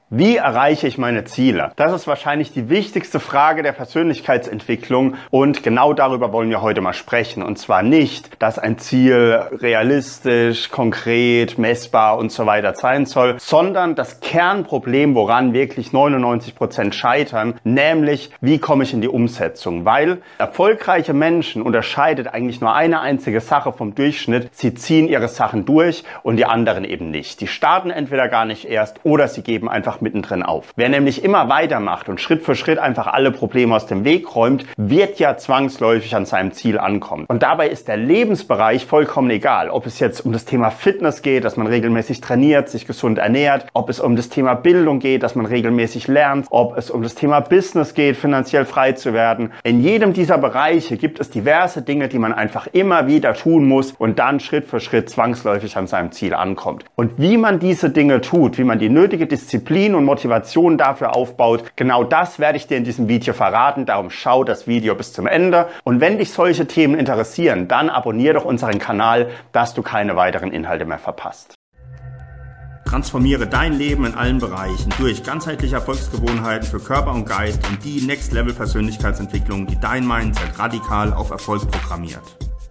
Wie erreiche ich meine Ziele? Das ist wahrscheinlich die wichtigste Frage der Persönlichkeitsentwicklung und genau darüber wollen wir heute mal sprechen. Und zwar nicht, dass ein Ziel realistisch, konkret, messbar und so weiter sein soll, sondern das Kernproblem, woran wirklich 99% scheitern, nämlich wie komme ich in die Umsetzung? Weil erfolgreiche Menschen unterscheidet eigentlich nur eine einzige Sache vom Durchschnitt. Sie ziehen ihre Sachen durch und die anderen eben nicht. Die starten entweder gar nicht erst oder sie geben einfach mittendrin auf. Wer nämlich immer weitermacht und Schritt für Schritt einfach alle Probleme aus dem Weg räumt, wird ja zwangsläufig an seinem Ziel ankommen. Und dabei ist der Lebensbereich vollkommen egal, ob es jetzt um das Thema Fitness geht, dass man regelmäßig trainiert, sich gesund ernährt, ob es um das Thema Bildung geht, dass man regelmäßig lernt, ob es um das Thema Business geht, finanziell frei zu werden. In jedem dieser Bereiche gibt es diverse Dinge, die man einfach immer wieder tun muss und dann Schritt für Schritt zwangsläufig an seinem Ziel ankommt. Und wie man diese Dinge tut, wie man die nötige Disziplin und Motivation dafür aufbaut, genau das werde ich dir in diesem Video verraten. Darum schau das Video bis zum Ende. Und wenn dich solche Themen interessieren, dann abonniere doch unseren Kanal, dass du keine weiteren Inhalte mehr verpasst. Transformiere dein Leben in allen Bereichen durch ganzheitliche Erfolgsgewohnheiten für Körper und Geist und die Next-Level-Persönlichkeitsentwicklung, die dein Mindset radikal auf Erfolg programmiert.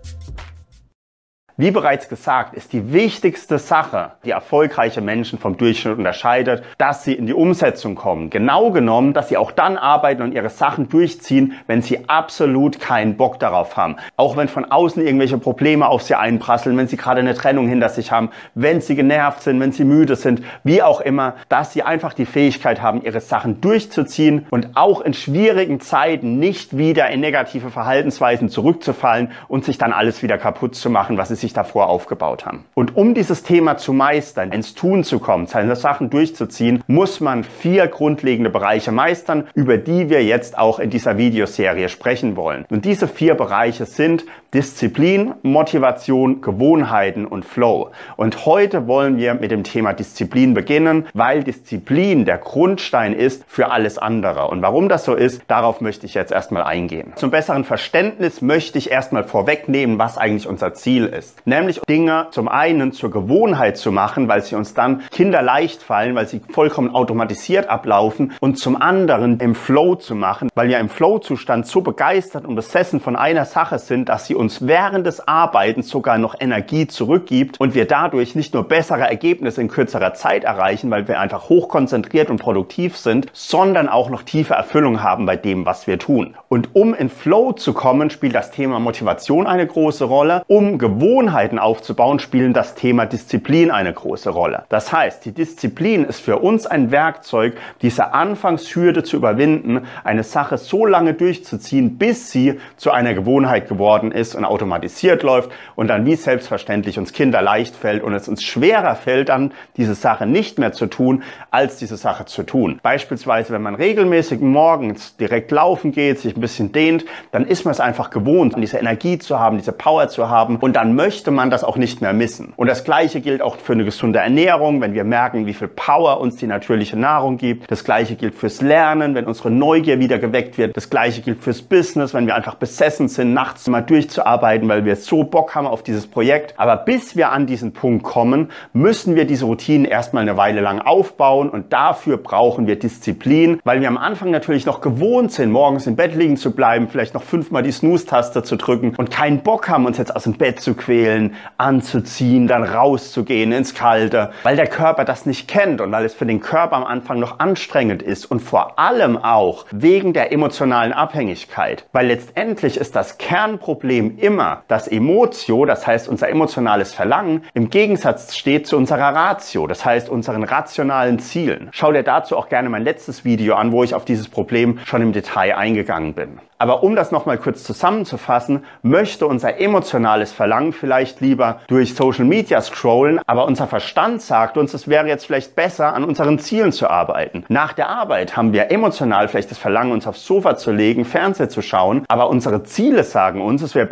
Wie bereits gesagt, ist die wichtigste Sache, die erfolgreiche Menschen vom Durchschnitt unterscheidet, dass sie in die Umsetzung kommen. Genau genommen, dass sie auch dann arbeiten und ihre Sachen durchziehen, wenn sie absolut keinen Bock darauf haben. Auch wenn von außen irgendwelche Probleme auf sie einprasseln, wenn sie gerade eine Trennung hinter sich haben, wenn sie genervt sind, wenn sie müde sind, wie auch immer, dass sie einfach die Fähigkeit haben, ihre Sachen durchzuziehen und auch in schwierigen Zeiten nicht wieder in negative Verhaltensweisen zurückzufallen und sich dann alles wieder kaputt zu machen, was sie sich davor aufgebaut haben. Und um dieses Thema zu meistern, ins Tun zu kommen, seine Sachen durchzuziehen, muss man 4 grundlegende Bereiche meistern, über die wir jetzt auch in dieser Videoserie sprechen wollen. Und diese 4 Bereiche sind Disziplin, Motivation, Gewohnheiten und Flow. Und heute wollen wir mit dem Thema Disziplin beginnen, weil Disziplin der Grundstein ist für alles andere. Und warum das so ist, darauf möchte ich jetzt erstmal eingehen. Zum besseren Verständnis möchte ich erstmal vorwegnehmen, was eigentlich unser Ziel ist. Nämlich Dinge zum einen zur Gewohnheit zu machen, weil sie uns dann kinderleicht fallen, weil sie vollkommen automatisiert ablaufen und zum anderen im Flow zu machen, weil wir im Flow-Zustand so begeistert und besessen von einer Sache sind, dass sie uns während des Arbeitens sogar noch Energie zurückgibt und wir dadurch nicht nur bessere Ergebnisse in kürzerer Zeit erreichen, weil wir einfach hochkonzentriert und produktiv sind, sondern auch noch tiefe Erfüllung haben bei dem, was wir tun. Und um in Flow zu kommen, spielt das Thema Motivation eine große Rolle. Um Gewohnheiten aufzubauen, spielen das Thema Disziplin eine große Rolle. Das heißt, die Disziplin ist für uns ein Werkzeug, diese Anfangshürde zu überwinden, eine Sache so lange durchzuziehen, bis sie zu einer Gewohnheit geworden ist und automatisiert läuft und dann wie selbstverständlich uns kinderleicht fällt und es uns schwerer fällt, dann diese Sache nicht mehr zu tun, als diese Sache zu tun. Beispielsweise, wenn man regelmäßig morgens direkt laufen geht, sich ein bisschen dehnt, dann ist man es einfach gewohnt, diese Energie zu haben, diese Power zu haben und dann möchte man das auch nicht mehr missen. Und das Gleiche gilt auch für eine gesunde Ernährung, wenn wir merken, wie viel Power uns die natürliche Nahrung gibt. Das Gleiche gilt fürs Lernen, wenn unsere Neugier wieder geweckt wird. Das Gleiche gilt fürs Business, wenn wir einfach besessen sind, nachts mal durchzuarbeiten, weil wir so Bock haben auf dieses Projekt. Aber bis wir an diesen Punkt kommen, müssen wir diese Routinen erstmal eine Weile lang aufbauen und dafür brauchen wir Disziplin, weil wir am Anfang natürlich noch gewohnt sind, morgens im Bett liegen zu bleiben, vielleicht noch 5-mal die Snooze-Taste zu drücken und keinen Bock haben, uns jetzt aus dem Bett zu quälen, anzuziehen, dann rauszugehen ins Kalte, weil der Körper das nicht kennt und weil es für den Körper am Anfang noch anstrengend ist und vor allem auch wegen der emotionalen Abhängigkeit. Weil letztendlich ist das Kernproblem immer, dass Emotio, das heißt unser emotionales Verlangen, im Gegensatz steht zu unserer Ratio, das heißt unseren rationalen Zielen. Schau dir dazu auch gerne mein letztes Video an, wo ich auf dieses Problem schon im Detail eingegangen bin. Aber um das nochmal kurz zusammenzufassen, möchte unser emotionales Verlangen vielleicht lieber durch Social Media scrollen, aber unser Verstand sagt uns, es wäre jetzt vielleicht besser, an unseren Zielen zu arbeiten. Nach der Arbeit haben wir emotional vielleicht das Verlangen, uns aufs Sofa zu legen, Fernseher zu schauen, aber unsere Ziele sagen uns, es wäre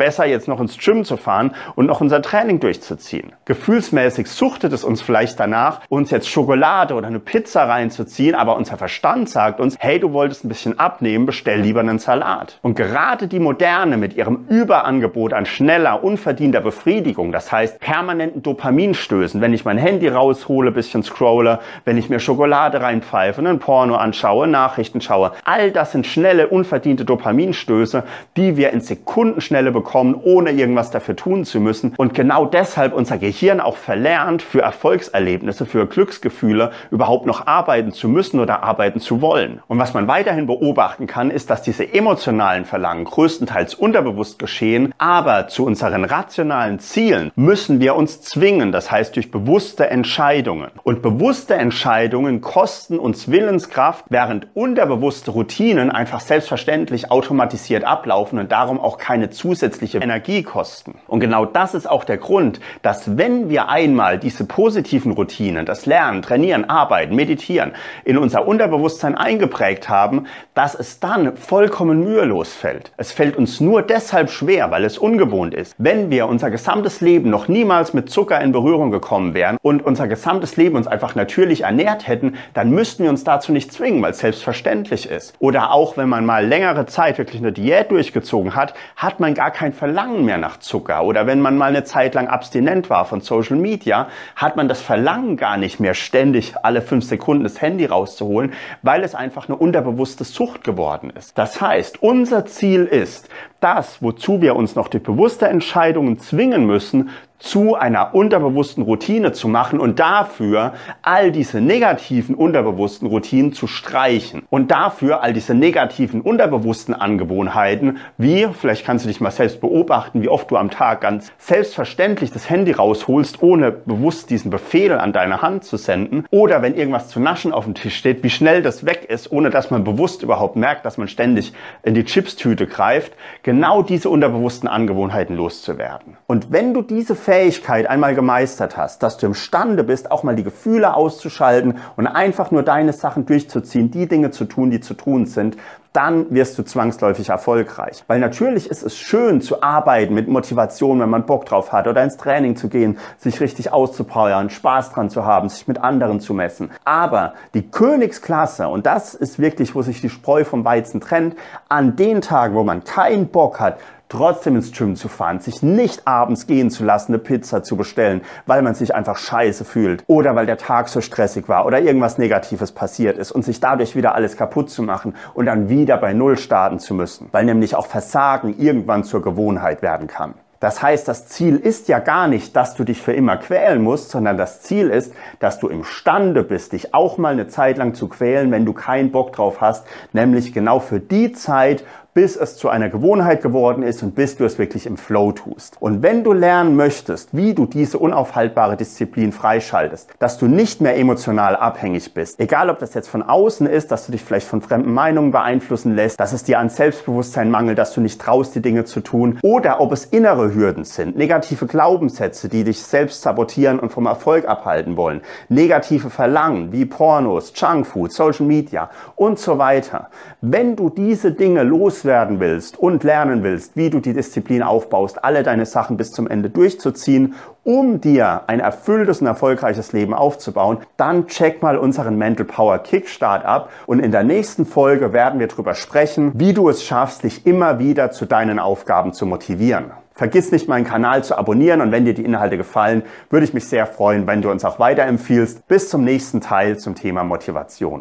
besser, jetzt noch ins Gym zu fahren und noch unser Training durchzuziehen. Gefühlsmäßig suchtet es uns vielleicht danach, uns jetzt Schokolade oder eine Pizza reinzuziehen, aber unser Verstand sagt uns, hey, du wolltest ein bisschen abnehmen, bestell lieber einen Salat. Und gerade die Moderne mit ihrem Überangebot an schneller, unverdienter Befriedigung, das heißt permanenten Dopaminstößen, wenn ich mein Handy raushole, bisschen scrolle, wenn ich mir Schokolade reinpfeife, einen Porno anschaue, Nachrichten schaue, all das sind schnelle, unverdiente Dopaminstöße, die wir in Sekundenschnelle bekommen, ohne irgendwas dafür tun zu müssen. Und genau deshalb unser Gehirn auch verlernt, für Erfolgserlebnisse, für Glücksgefühle überhaupt noch arbeiten zu müssen oder arbeiten zu wollen. Und was man weiterhin beobachten kann, ist, dass diese emotionalen Verlangen größtenteils unterbewusst geschehen, aber zu unseren rationalen Zielen müssen wir uns zwingen, das heißt durch bewusste Entscheidungen. Und bewusste Entscheidungen kosten uns Willenskraft, während unterbewusste Routinen einfach selbstverständlich automatisiert ablaufen und darum auch keine zusätzliche Energie kosten. Und genau das ist auch der Grund, dass wenn wir einmal diese positiven Routinen, das Lernen, Trainieren, Arbeiten, Meditieren in unser Unterbewusstsein eingeprägt haben, dass es dann vollkommen mühelos fällt. Es fällt uns nur deshalb schwer, weil es ungewohnt ist. Wenn wir unser gesamtes Leben noch niemals mit Zucker in Berührung gekommen wären und unser gesamtes Leben uns einfach natürlich ernährt hätten, dann müssten wir uns dazu nicht zwingen, weil es selbstverständlich ist. Oder auch wenn man mal längere Zeit wirklich eine Diät durchgezogen hat, hat man gar kein Verlangen mehr nach Zucker. Oder wenn man mal eine Zeit lang abstinent war von Social Media, hat man das Verlangen gar nicht mehr, ständig alle 5 Sekunden das Handy rauszuholen, weil es einfach eine unterbewusste Sucht geworden ist. Das heißt, unser Ziel ist, das, wozu wir uns noch durch bewusste Entscheidungen zwingen müssen, zu einer unterbewussten Routine zu machen und dafür all diese negativen unterbewussten Routinen zu streichen und dafür all diese negativen unterbewussten Angewohnheiten, wie, vielleicht kannst du dich mal selbst beobachten, wie oft du am Tag ganz selbstverständlich das Handy rausholst, ohne bewusst diesen Befehl an deine Hand zu senden, oder wenn irgendwas zu naschen auf dem Tisch steht, wie schnell das weg ist, ohne dass man bewusst überhaupt merkt, dass man ständig in die Chipstüte greift, genau diese unterbewussten Angewohnheiten loszuwerden. Und wenn du diese Fähigkeit einmal gemeistert hast, dass du imstande bist, auch mal die Gefühle auszuschalten und einfach nur deine Sachen durchzuziehen, die Dinge zu tun, die zu tun sind, dann wirst du zwangsläufig erfolgreich. Weil natürlich ist es schön zu arbeiten mit Motivation, wenn man Bock drauf hat, oder ins Training zu gehen, sich richtig auszupowern, Spaß dran zu haben, sich mit anderen zu messen. Aber die Königsklasse, und das ist wirklich, wo sich die Spreu vom Weizen trennt, an den Tagen, wo man keinen Bock hat, trotzdem ins Gym zu fahren, sich nicht abends gehen zu lassen, eine Pizza zu bestellen, weil man sich einfach scheiße fühlt oder weil der Tag so stressig war oder irgendwas Negatives passiert ist und sich dadurch wieder alles kaputt zu machen und dann wieder bei Null starten zu müssen, weil nämlich auch Versagen irgendwann zur Gewohnheit werden kann. Das heißt, das Ziel ist ja gar nicht, dass du dich für immer quälen musst, sondern das Ziel ist, dass du imstande bist, dich auch mal eine Zeit lang zu quälen, wenn du keinen Bock drauf hast, nämlich genau für die Zeit, bis es zu einer Gewohnheit geworden ist und bis du es wirklich im Flow tust. Und wenn du lernen möchtest, wie du diese unaufhaltbare Disziplin freischaltest, dass du nicht mehr emotional abhängig bist, egal ob das jetzt von außen ist, dass du dich vielleicht von fremden Meinungen beeinflussen lässt, dass es dir an Selbstbewusstsein mangelt, dass du nicht traust, die Dinge zu tun, oder ob es innere Hürden sind, negative Glaubenssätze, die dich selbst sabotieren und vom Erfolg abhalten wollen, negative Verlangen wie Pornos, Junkfood, Social Media und so weiter. Wenn du diese Dinge loswerden willst und lernen willst, wie du die Disziplin aufbaust, alle deine Sachen bis zum Ende durchzuziehen, um dir ein erfülltes und erfolgreiches Leben aufzubauen, dann check mal unseren Mental Power Kickstart ab und in der nächsten Folge werden wir darüber sprechen, wie du es schaffst, dich immer wieder zu deinen Aufgaben zu motivieren. Vergiss nicht, meinen Kanal zu abonnieren, und wenn dir die Inhalte gefallen, würde ich mich sehr freuen, wenn du uns auch weiterempfiehlst. Bis zum nächsten Teil zum Thema Motivation.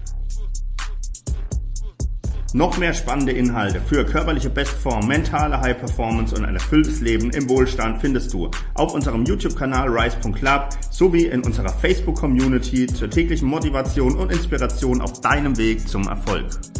Noch mehr spannende Inhalte für körperliche Bestform, mentale High Performance und ein erfülltes Leben im Wohlstand findest du auf unserem YouTube-Kanal Rise.Club sowie in unserer Facebook-Community zur täglichen Motivation und Inspiration auf deinem Weg zum Erfolg.